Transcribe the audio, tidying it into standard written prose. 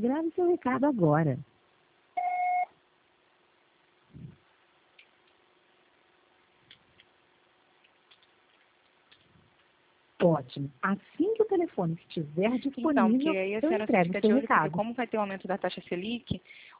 Grave seu recado agora. Ótimo. Assim que o telefone estiver disponível, Então, porque aí a eu senhora entrego fica o de seu olho, porque recado. como vai ter o aumento da taxa Selic,